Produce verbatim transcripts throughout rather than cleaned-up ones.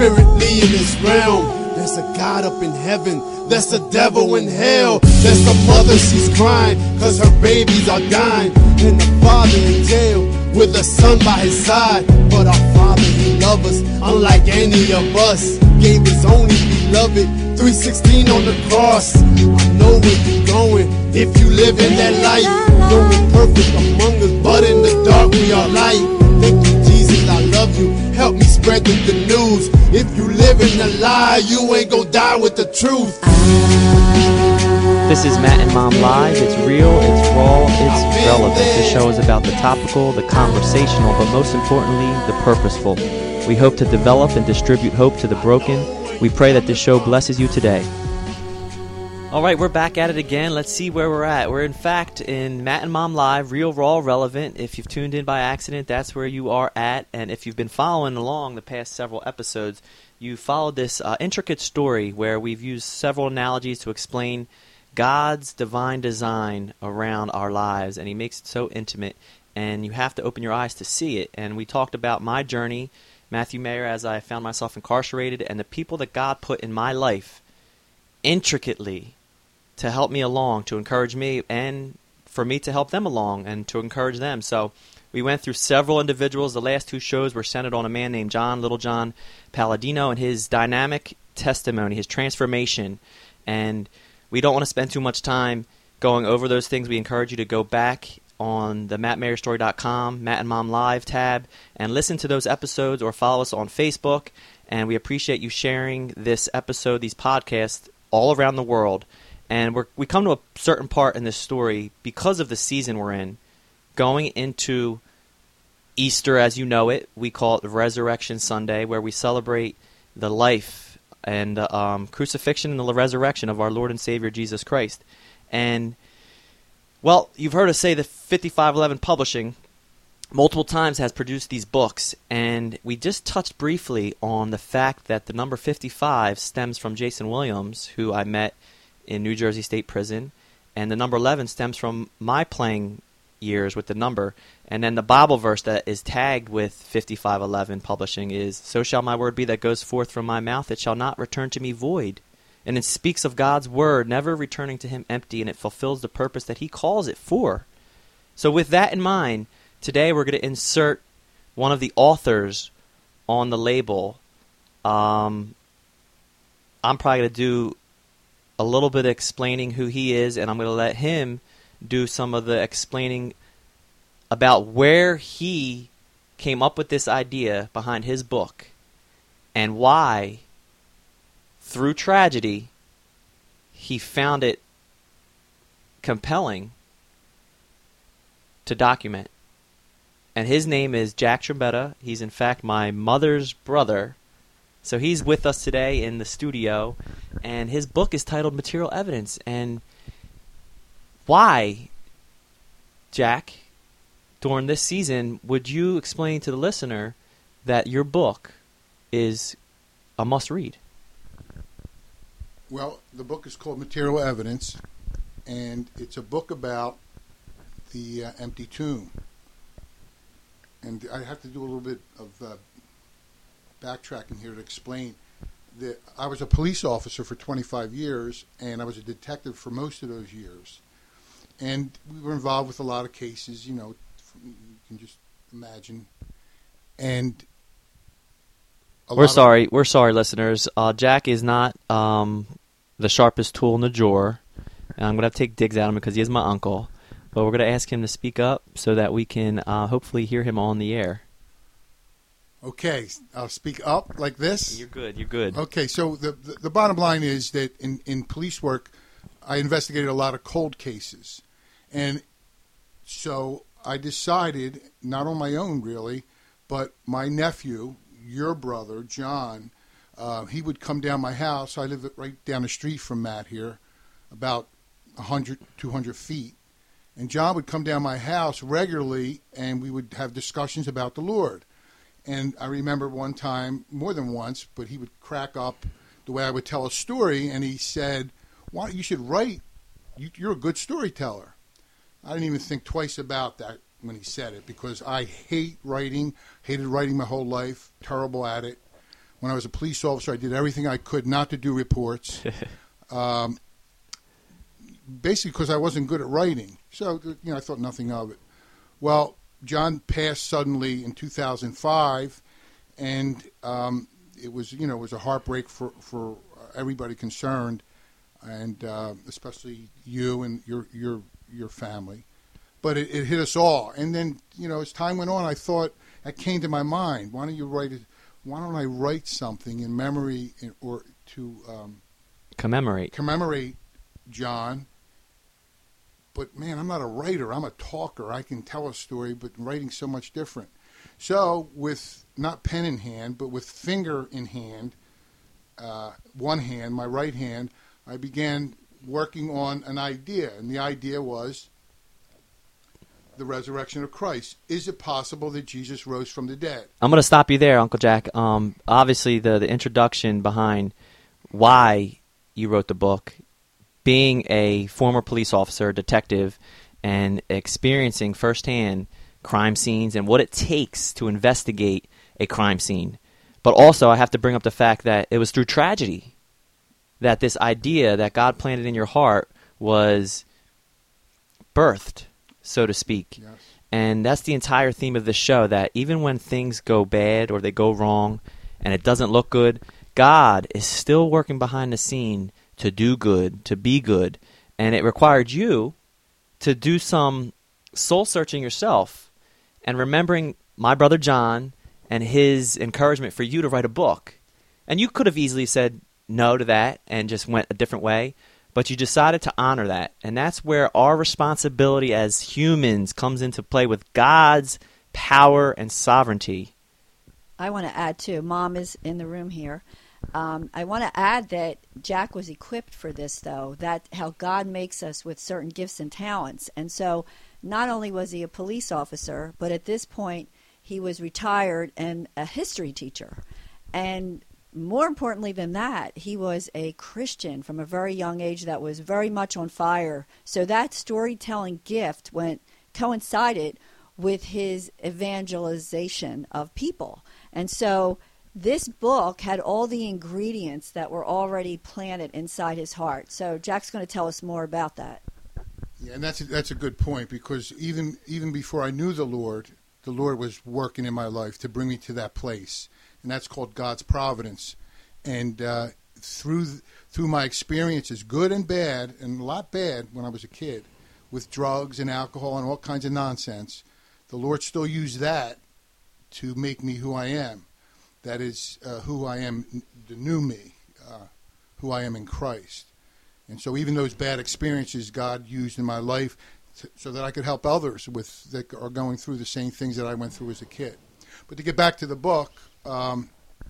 spiritually in this realm. There's a God up in heaven, there's a devil in hell. There's a mother, she's crying, cause her babies are dying. And the father in jail, with a son by his side. But our Father, he loves us, unlike any of us. Gave his only beloved, three sixteen on the cross. I know where you're going, if you live in that light. No one perfect among us, but in the dark we are light. Thank you, Jesus, I love you, help me spread the good news. If you live in the lie, you ain't gonna die with the truth. This is Matt and Mom Live. It's real, it's raw, it's relevant. This show is about the topical, the conversational, but most importantly, the purposeful. We hope to develop and distribute hope to the broken. We pray that this show blesses you today. All right, we're back at it again. Let's see where we're at. We're, in fact, in Matt and Mom Live, real, raw, relevant. If you've tuned in by accident, that's where you are at. And if you've been following along the past several episodes, you followed this uh, intricate story where we've used several analogies to explain God's divine design around our lives, and he makes it so intimate, and you have to open your eyes to see it. And we talked about my journey, Matthew Mayer, as I found myself incarcerated, and the people that God put in my life intricately to help me along, to encourage me, and for me to help them along and to encourage them. So we went through several individuals. The last two shows were centered on a man named John, Little John Palladino, and his dynamic testimony, his transformation. And we don't want to spend too much time going over those things. We encourage you to go back on the matt mayer story dot com, Matt and Mom Live tab, and listen to those episodes or follow us on Facebook. And we appreciate you sharing this episode, these podcasts, all around the world. And we're, we come to a certain part in this story because of the season we're in, going into Easter as you know it. We call it Resurrection Sunday, where we celebrate the life and the um, crucifixion and the resurrection of our Lord and Savior Jesus Christ. And, well, you've heard us say that fifty-five eleven Publishing multiple times has produced these books, and we just touched briefly on the fact that the number fifty-five stems from Jason Williams, who I met in New Jersey State Prison, and the number eleven stems from my playing years with the number. And then the Bible verse that is tagged with fifty-five eleven Publishing is, "So shall my word be that goes forth from my mouth, it shall not return to me void." And it speaks of God's word never returning to him empty, and it fulfills the purpose that he calls it for. So with that in mind, today we're going to insert one of the authors on the label. Um, I'm probably going to do a little bit of explaining who he is, and I'm going to let him do some of the explaining about where he came up with this idea behind his book and why, through tragedy, he found it compelling to document. And his name is Jack Trombetta. He's in fact my mother's brother. So he's with us today in the studio, and his book is titled Material Evidence. And why, Jack, during this season, would you explain to the listener that your book is a must-read? Well, the book is called Material Evidence, and it's a book about the uh, empty tomb. And I have to do a little bit of uh, backtracking here to explain that I was a police officer for twenty-five years, and I was a detective for most of those years. And we were involved with a lot of cases, you know, you can just imagine. And we're sorry, we're sorry, listeners. Uh, Jack is not um, the sharpest tool in the drawer, and I'm going to have to take digs at him because he is my uncle. But we're going to ask him to speak up so that we can uh, hopefully hear him on the air. Okay, I'll speak up like this. You're good, you're good. Okay, so the, the, the bottom line is that in, in police work, I investigated a lot of cold cases. And so I decided, not on my own really, but my nephew, your brother, John, uh, he would come down my house. I live right down the street from Matt here, about one hundred, two hundred feet. And John would come down my house regularly, and we would have discussions about the Lord. And I remember one time, more than once, but he would crack up the way I would tell a story, and he said, "Why you should write, you, you're a good storyteller." I didn't even think twice about that when he said it, because I hate writing, hated writing my whole life, terrible at it. When I was a police officer, I did everything I could not to do reports. um, basically because I wasn't good at writing. So, you know, I thought nothing of it. Well, John passed suddenly in two thousand five, and um, it was, you know, it was a heartbreak for, for everybody concerned, and uh, especially you and your your your family. But it, it hit us all. And then, you know, as time went on, I thought, that came to my mind. Why don't you write it? Why don't I write something in memory in, or to um, commemorate commemorate John? But man, I'm not a writer. I'm a talker. I can tell a story, but writing's so much different. So, with not pen in hand, but with finger in hand, uh, one hand, my right hand, I began working on an idea, and the idea was the resurrection of Christ. Is it possible that Jesus rose from the dead? I'm going to stop you there, Uncle Jack. Um, obviously, the, the introduction behind why you wrote the book, being a former police officer, detective, and experiencing firsthand crime scenes and what it takes to investigate a crime scene. But also, I have to bring up the fact that it was through tragedy that this idea that God planted in your heart was birthed, so to speak. Yes. And that's the entire theme of the show, that even when things go bad or they go wrong and it doesn't look good, God is still working behind the scene to do good, to be good. And it required you to do some soul-searching yourself and remembering my brother John and his encouragement for you to write a book. And you could have easily said no to that and just went a different way. But you decided to honor that, and that's where our responsibility as humans comes into play with God's power and sovereignty. I want to add, too, Mom is in the room here. Um, I want to add that Jack was equipped for this, though, that how God makes us with certain gifts and talents. And so not only was he a police officer, but at this point he was retired and a history teacher. And more importantly than that, he was a Christian from a very young age that was very much on fire. So that storytelling gift went coincided with his evangelization of people. And so this book had all the ingredients that were already planted inside his heart. So Jack's going to tell us more about that. Yeah, and that's a, that's a good point, because even even before I knew the Lord, the Lord was working in my life to bring me to that place. And that's called God's providence. And uh, through through my experiences, good and bad, and a lot bad when I was a kid, with drugs and alcohol and all kinds of nonsense, the Lord still used that to make me who I am. That is uh, who I am, the new me, uh, who I am in Christ. And so even those bad experiences God used in my life to, so that I could help others with that are going through the same things that I went through as a kid. But to get back to the book, um,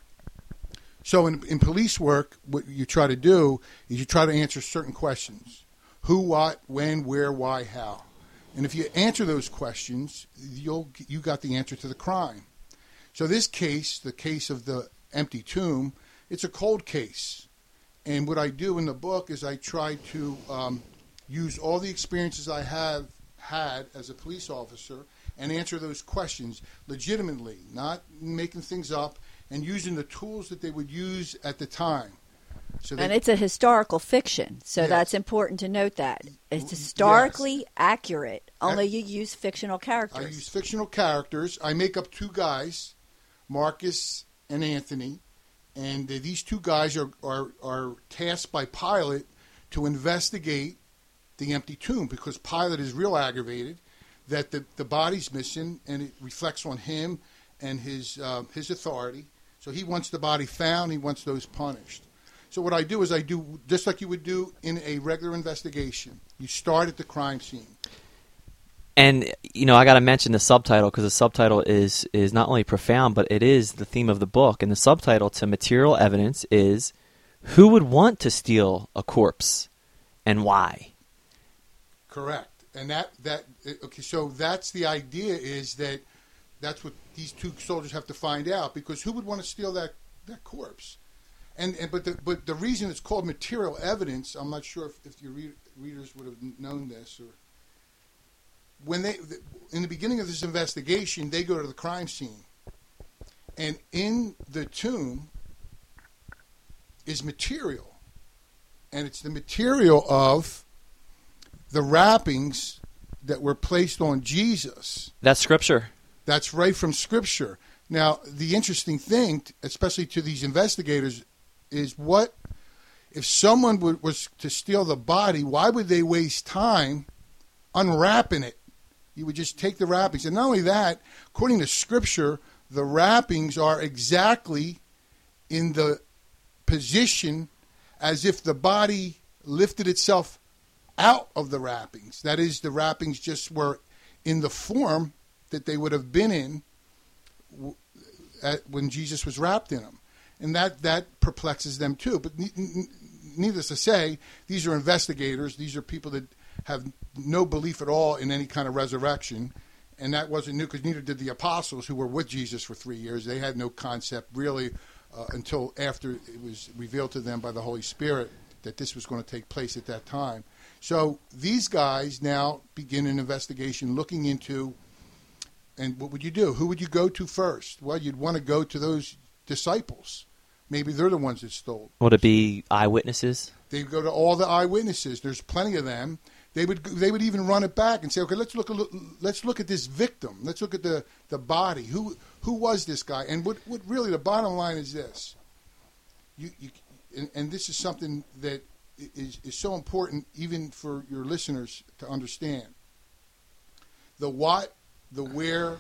so in, in police work, what you try to do is you try to answer certain questions. Who, what, when, where, why, how. And if you answer those questions, you'll you got the answer to the crime. So this case, the case of the empty tomb, it's a cold case. And what I do in the book is I try to um, use all the experiences I have had as a police officer and answer those questions legitimately, not making things up, and using the tools that they would use at the time. So they, and it's a historical fiction, so yes. That's important to note that. It's historically yes. accurate, only you use fictional characters. I use fictional characters. I make up two guys, Marcus and Anthony, and uh, these two guys are, are, are tasked by Pilate to investigate the empty tomb, because Pilate is real aggravated that the, the body's missing, and it reflects on him and his uh, his authority. So he wants the body found. He wants those punished. So what I do is I do just like you would do in a regular investigation. You start at the crime scene. And, you know, I got to mention the subtitle, because the subtitle is, is not only profound, but it is the theme of the book. And the subtitle to Material Evidence is, Who Would Want to Steal a Corpse and Why? Correct. And that, that okay, so that's the idea, is that that's what these two soldiers have to find out, because who would want to steal that, that corpse? And, and but the but the reason it's called material evidence, I'm not sure if, if your read, readers would have known this, or when they in the beginning of this investigation, they go to the crime scene, and in the tomb is material. And it's the material of the wrappings that were placed on Jesus. That's Scripture. That's right from Scripture. Now, the interesting thing, especially to these investigators, is what if someone would, was to steal the body, why would they waste time unwrapping it? You would just take the wrappings. And not only that, according to Scripture, the wrappings are exactly in the position as if the body lifted itself out of the wrappings. That is, the wrappings just were in the form that they would have been in at, when Jesus was wrapped in them. And that, that perplexes them too. But ne- ne- needless to say, these are investigators. These are people that have no belief at all in any kind of resurrection. And that wasn't new because neither did the apostles who were with Jesus for three years. They had no concept really uh, until after it was revealed to them by the Holy Spirit that this was going to take place at that time. So these guys now begin an investigation looking into, and what would you do? Who would you go to first? Well, you'd want to go to those disciples. Maybe they're the ones that stole. Would it be eyewitnesses? They would go to all the eyewitnesses. There's plenty of them. They would they would even run it back and say, okay, let's look a look, let's look at this victim. Let's look at the, the body. Who who was this guy? And what, what really the bottom line is this. You, you and, and this is something that is is so important even for your listeners to understand. The what, the where,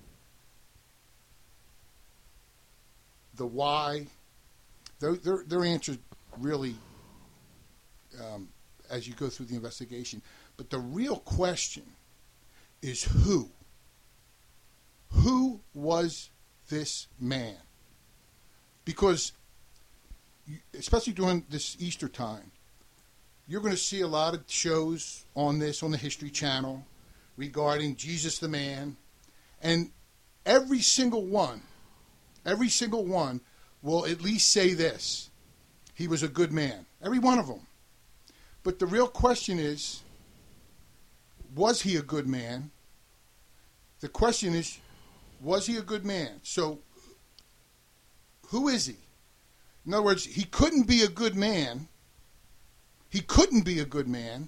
the why. They're, they're, they're answered really um, as you go through the investigation. But the real question is who? Who was this man? Because, you, especially during this Easter time, you're going to see a lot of shows on this, on the History Channel, regarding Jesus the man. And every single one, every single one will at least say this: he was a good man. Every one of them. But the real question is, was he a good man? The question is, was he a good man? So, who is he? In other words, he couldn't be a good man. He couldn't be a good man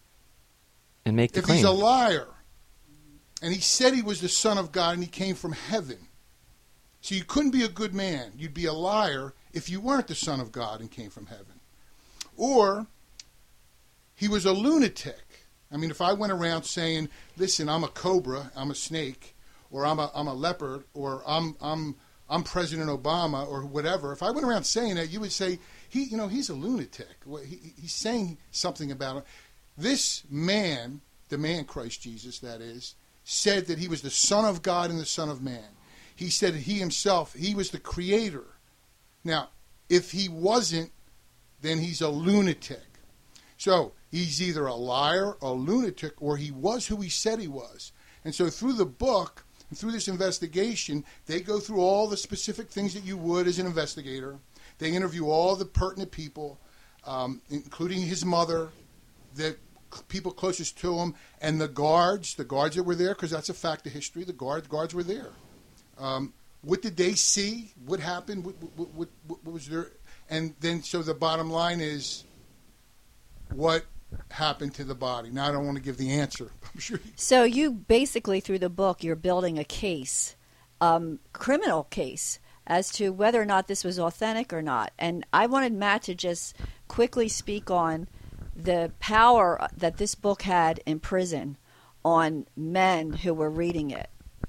and make the if claim. he's a liar. And he said he was the Son of God and he came from heaven. So you couldn't be a good man. You'd be a liar if you weren't the Son of God and came from heaven. Or he was a lunatic. I mean, if I went around saying, listen, I'm a cobra, I'm a snake, or I'm a I'm a leopard, or I'm I'm I'm President Obama, or whatever, if I went around saying that, you would say, he you know, he's a lunatic. He, he's saying something about it. This man, the man Christ Jesus, that is, said that he was the Son of God and the Son of Man. He said that he himself, he was the creator. Now, if he wasn't, then he's a lunatic. So he's either a liar, a lunatic, or he was who he said he was. And so through the book, and through this investigation, they go through all the specific things that you would as an investigator. They interview all the pertinent people, um, including his mother, the people closest to him, and the guards, the guards that were there, because that's a fact of history. The guard, guards were there. Um, what did they see? What happened? What, what, what, what was there? And then, so the bottom line is, what happened to the body? Now, I don't want to give the answer. I'm sure. You... So you basically, through the book, you're building a case, um, criminal case, as to whether or not this was authentic or not. And I wanted Matt to just quickly speak on the power that this book had in prison on men who were reading it.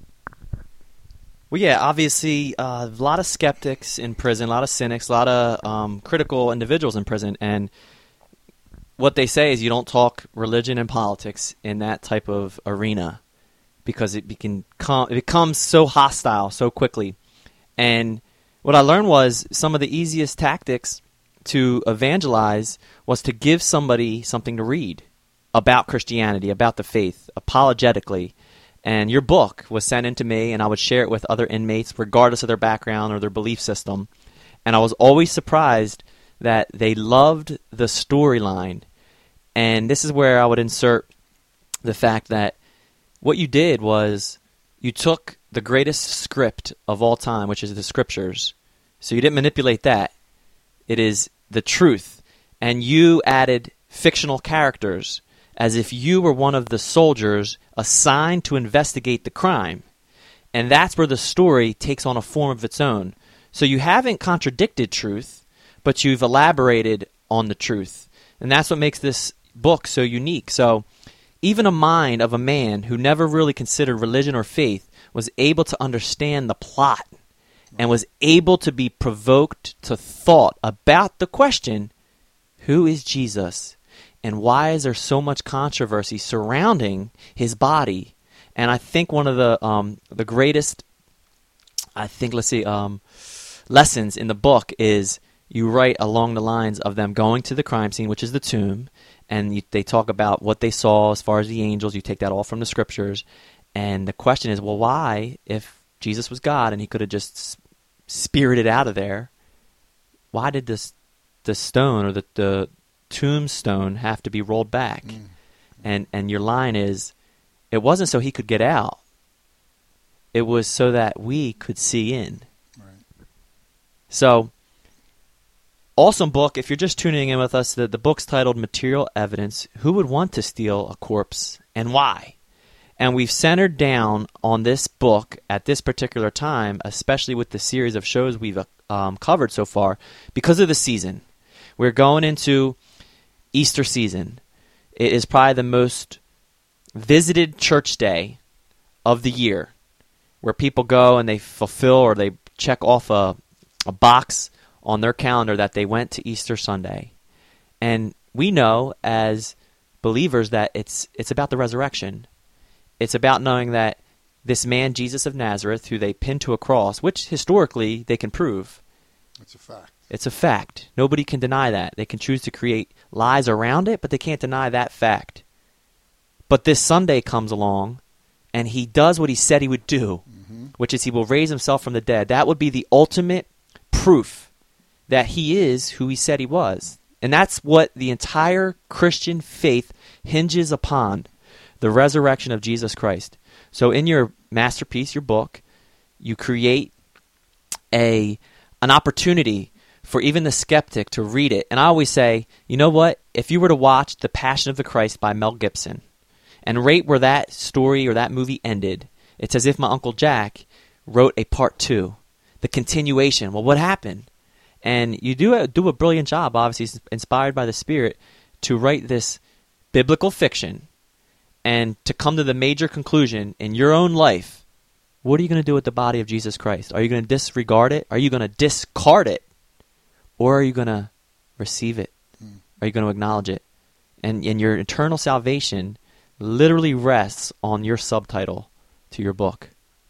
Well, yeah, obviously, uh, a lot of skeptics in prison, a lot of cynics, a lot of um, critical individuals in prison, and what they say is you don't talk religion and politics in that type of arena because it, can com- it becomes so hostile so quickly. And what I learned was some of the easiest tactics to evangelize was to give somebody something to read about Christianity, about the faith, apologetically. And your book was sent in to me, and I would share it with other inmates, regardless of their background or their belief system. And I was always surprised that they loved the storyline. And this is where I would insert the fact that what you did was you took the greatest script of all time, which is the Scriptures. So you didn't manipulate that. It is the truth, and you added fictional characters as if you were one of the soldiers assigned to investigate the crime. And that's where the story takes on a form of its own. So you haven't contradicted truth, but you've elaborated on the truth. And that's what makes this book so unique. So even a mind of a man who never really considered religion or faith was able to understand the plot and was able to be provoked to thought about the question, who is Jesus? And why is there so much controversy surrounding his body? And I think one of the um, the greatest, I think, let's see, um, lessons in the book is you write along the lines of them going to the crime scene, which is the tomb, and you, they talk about what they saw as far as the angels. You take that all from the scriptures. And the question is, well, why, if Jesus was God and he could have just spirited out of there, why did this the stone or the, the tombstone have to be rolled back? Mm. And and your line is, it wasn't so he could get out. It was so that we could see in. Right. So, awesome book. If you're just tuning in with us, the, the book's titled Material Evidence. Who would want to steal a corpse and why? And we've centered down on this book at this particular time, especially with the series of shows we've um, covered so far, because of the season. We're going into Easter season. It is probably the most visited church day of the year, where people go and they fulfill or they check off a, a box on their calendar that they went to Easter Sunday. And we know as believers that it's it's about the resurrection. It's about knowing that this man, Jesus of Nazareth, who they pinned to a cross, which historically they can prove. It's a fact. It's a fact. Nobody can deny that. They can choose to create lies around it, but they can't deny that fact. But this Sunday comes along, and he does what he said he would do, mm-hmm. which is he will raise himself from the dead. That would be the ultimate proof that he is who he said he was. And that's what the entire Christian faith hinges upon, the resurrection of Jesus Christ. So in your masterpiece, your book, you create a an opportunity for even the skeptic to read it. And I always say, you know what? If you were to watch The Passion of the Christ by Mel Gibson and rate where that story or that movie ended, it's as if my Uncle Jack wrote a part two, the continuation. Well, what happened? And you do a, do a brilliant job, obviously inspired by the Spirit, to write this biblical fiction and to come to the major conclusion in your own life. What are you going to do with the body of Jesus Christ? Are you going to disregard it? Are you going to discard it? Or are you going to receive it? Mm. Are you going to acknowledge it? And, and your eternal salvation literally rests on your subtitle to your book.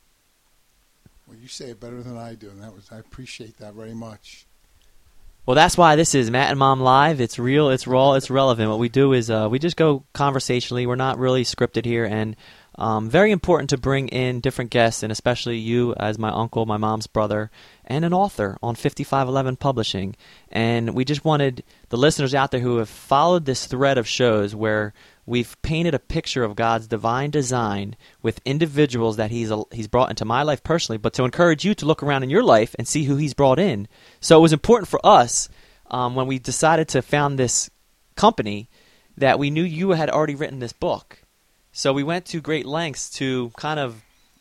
Well, you say it better than I do, and that was I appreciate that very much. Well, that's why this is Matt and Mom Live. It's real, it's raw, it's relevant. What we do is uh, we just go conversationally. We're not really scripted here, and um, very important to bring in different guests, and especially you as my uncle, my mom's brother, and an author on fifty-five eleven Publishing. And we just wanted the listeners out there who have followed this thread of shows where we've painted a picture of God's divine design with individuals that he's he's brought into my life personally, but to encourage you to look around in your life and see who he's brought in. So it was important for us um, when we decided to found this company that we knew you had already written this book. So we went to great lengths to kind of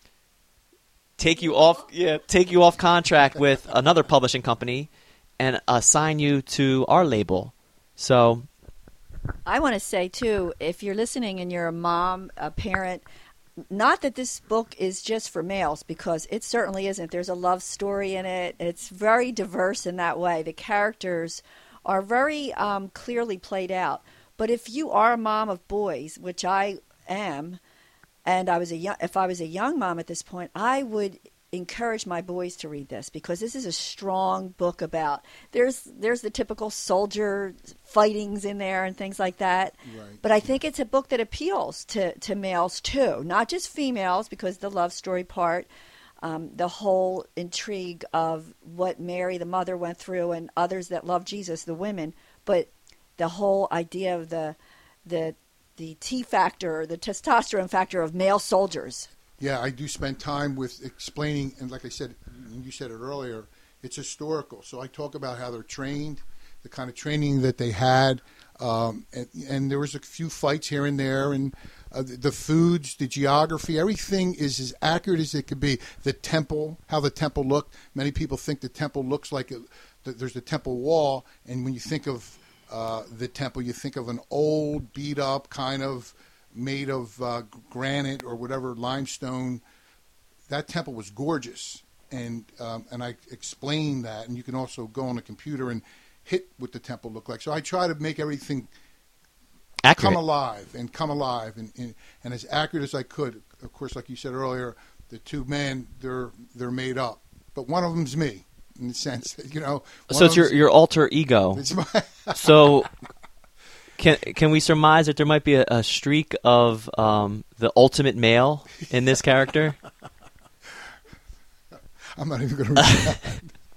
take you off, yeah, take you off contract with another publishing company and assign you to our label. So I want to say, too, if you're listening and you're a mom, a parent, not that this book is just for males, because it certainly isn't. There's a love story in it. It's very diverse in that way. The characters are very um, clearly played out. But if you are a mom of boys, which I am, and I was a young, if I was a young mom at this point, I would encourage my boys to read this, because this is a strong book about there's there's the typical soldier fightings in there and things like that. Right. But I think it's a book that appeals to, to males too, not just females, because the love story part, um, the whole intrigue of what Mary the mother went through and others that love Jesus, the women, but the whole idea of the the the T factor, the testosterone factor of male soldiers. Yeah, I do spend time with explaining, and like I said, you said it earlier, it's historical. So I talk about how they're trained, the kind of training that they had. Um, and, and there was a few fights here and there, and uh, the, the foods, the geography, everything is as accurate as it could be. The temple, how the temple looked. Many people think the temple looks like a, that there's a temple wall, and when you think of uh, the temple, you think of an old, beat-up kind of made of uh, granite or whatever, limestone. That temple was gorgeous, and um, and I explained that, and you can also go on a computer and hit what the temple looked like. So I try to make everything accurate. come alive and come alive and, and and as accurate as I could. Of course, like you said earlier, the two men, they're they're made up, but one of them's me in the sense that, you know. So it's your your alter ego. It's my So can can we surmise that there might be a, a streak of um, the ultimate male in this character? I'm not even going to read that.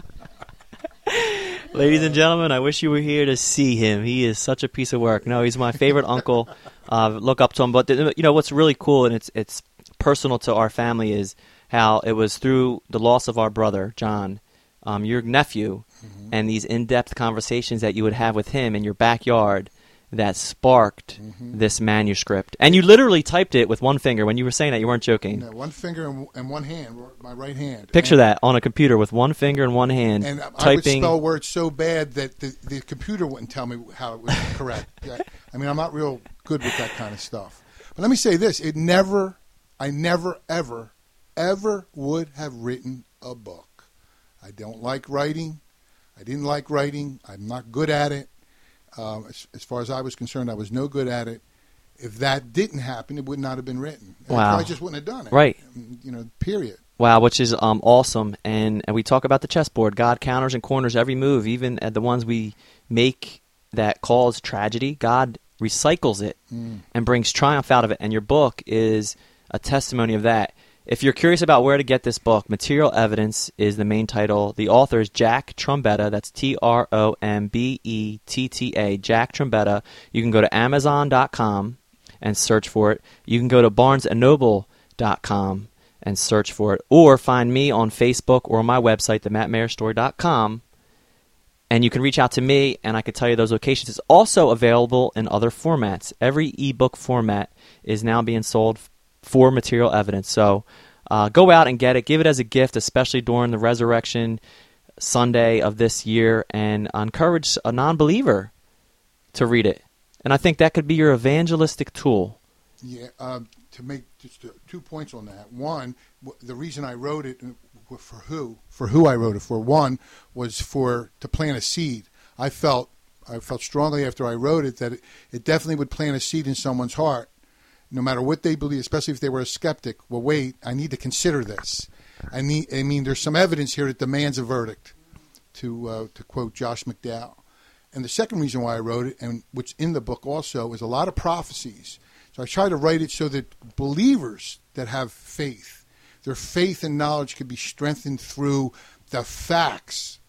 Ladies and gentlemen, I wish you were here to see him. He is such a piece of work. No, he's my favorite uncle. Uh, look up to him. But you know what's really cool, and it's it's personal to our family, is how it was through the loss of our brother John, um, your nephew, mm-hmm. and these in-depth conversations that you would have with him in your backyard that sparked mm-hmm. this manuscript. And you literally typed it with one finger. When you were saying that, you weren't joking. No, one finger and, and one hand, my right hand. Picture and, that on a computer with one finger and one hand. And typing. I would spell words so bad that the, the computer wouldn't tell me how it was correct. I mean, I'm not real good with that kind of stuff. But let me say this. It never, I never, ever, ever would have written a book. I don't like writing. I didn't like writing. I'm not good at it. Um, as, as far as I was concerned, I was no good at it. If that didn't happen, it would not have been written. Wow. I just wouldn't have done it. Right. You know, period. Wow, which is um, awesome. And, and we talk about the chessboard. God counters and corners every move, even at the ones we make that cause tragedy. God recycles it mm. and brings triumph out of it. And your book is a testimony of that. If you're curious about where to get this book, Material Evidence is the main title. The author is Jack Trombetta. That's T R O M B E T T A, Jack Trombetta. You can go to Amazon dot com and search for it. You can go to Barnes and Noble dot com and search for it. Or find me on Facebook or on my website, the matt mayer story dot com. And you can reach out to me, and I can tell you those locations. It's also available in other formats. Every ebook format is now being sold for Material Evidence. So uh, go out and get it. Give it as a gift, especially during the Resurrection Sunday of this year, and encourage a non-believer to read it. And I think that could be your evangelistic tool. Yeah, uh, to make just uh, two points on that. One, w- the reason I wrote it, uh, for who, for who I wrote it for, one, was for to plant a seed. I felt I felt strongly after I wrote it that it, it definitely would plant a seed in someone's heart. No matter what they believe, especially if they were a skeptic, well, wait, I need to consider this. I need. I mean, there's some evidence here that demands a verdict, to uh, to quote Josh McDowell. And the second reason why I wrote it, and which in the book also, is a lot of prophecies. So I try to write it so that believers that have faith, their faith and knowledge could be strengthened through the facts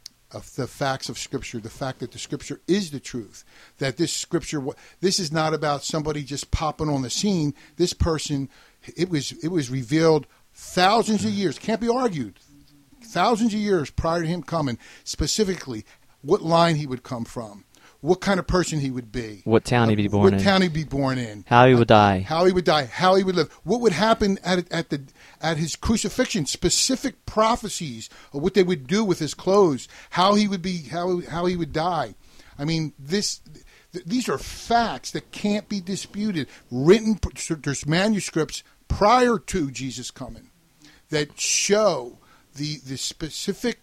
of the facts of Scripture, the fact that the Scripture is the truth, that this Scripture, this is not about somebody just popping on the scene. This person, it was it was revealed thousands of years, can't be argued, thousands of years prior to him coming, specifically what line he would come from, what kind of person he would be, what town he'd be born what in, what town he'd be born in, how he would die, how he would die, how he would live, what would happen at at the at his crucifixion, specific prophecies of what they would do with his clothes, how he would be, how how he would die. I mean, this th- these are facts that can't be disputed. Written, there's manuscripts prior to Jesus coming that show the the specific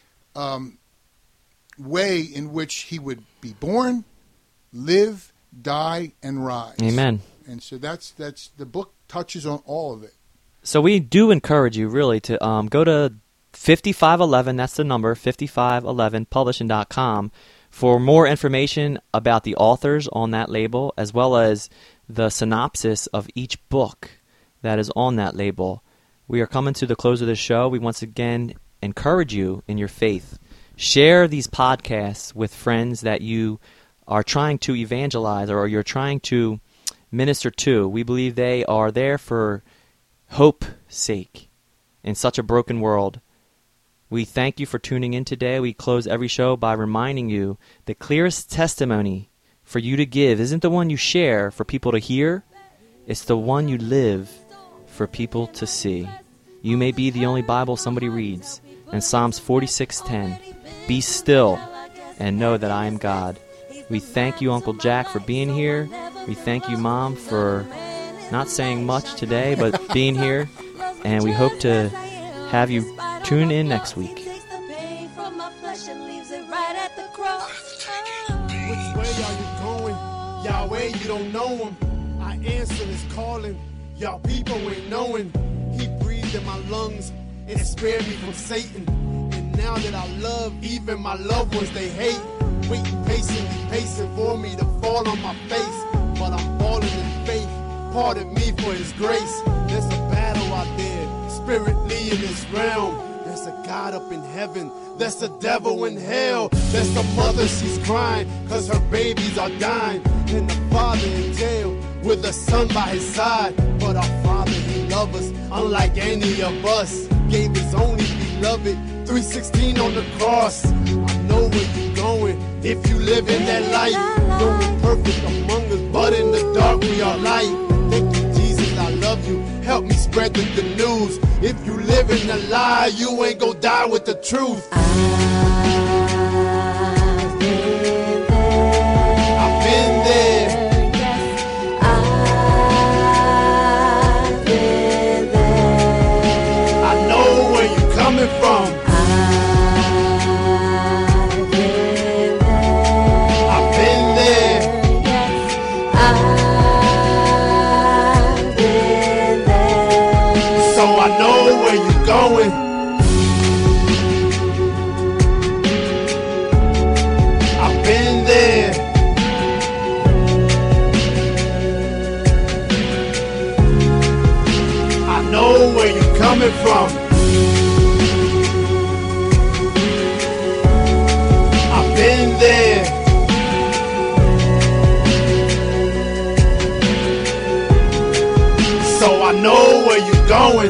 um, way in which he would be born, live, die, and rise. Amen. And so that's that's the book touches on all of it. So we do encourage you really to um, go to fifty-five eleven, that's the number, fifty-five eleven publishing dot com, for more information about the authors on that label, as well as the synopsis of each book that is on that label. We are coming to the close of the show. We once again encourage you in your faith. Share these podcasts with friends that you are trying to evangelize or you're trying to minister to. We believe they are there for hope's sake in such a broken world. We thank you for tuning in today. We close every show by reminding you the clearest testimony for you to give isn't the one you share for people to hear. It's the one you live for people to see. You may be the only Bible somebody reads. And Psalms forty-six ten, be still and know that I am God. We thank you, Uncle Jack, for being here. We thank you, Mom, for not saying much today, but being here. And we hope to have you tune in next week. Which way are you going? Yahweh, you don't know him. I answer his calling. Y'all people ain't knowing. He breathed in my lungs and spared me from Satan. And now that I love even my loved ones they hate, waiting patiently, pacing for me to fall on my face. But I'm falling in faith. Pardon me for his grace. There's a battle out there, spiritually in this realm. There's a God up in heaven, there's a devil in hell. There's a mother, she's crying, cause her babies are dying. And the father in jail, with a son by his side. But our Father, he loves us, unlike any of us. Gave his only beloved, three sixteen on the cross. I know where you're going, if you live in that light. No one perfect among us, but in the dark we are light. Thank you, Jesus, I love you. Help me spread the good news. If you live in a lie, you ain't gonna die with the truth. I've been there. I've been there. Yes, I've been there. I know where you're coming from. I've been there. I've been there. Yes, I've been there. So I know where you're going. I've been there. I know where you're coming from. I've been there. So I know where you're going.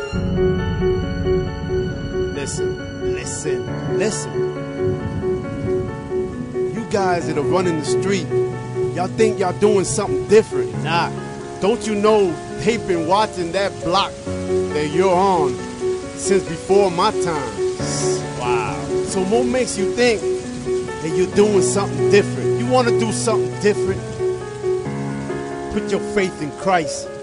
Listen, listen, listen. You guys that are running the street, y'all think y'all doing something different. Nah, don't you know they've been watching that block that you're on since before my time? Wow. So what makes you think that you're doing something different? You want to do something different? Put your faith in Christ.